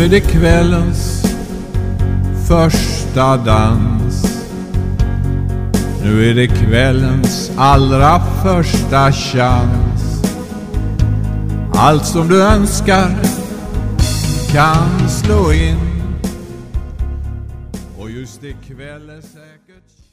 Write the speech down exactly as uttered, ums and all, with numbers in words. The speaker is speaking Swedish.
är det kvällens första dans. Nu är det kvällens allra första chans. Allt som du önskar kan slå in. Och just ikväll är säkert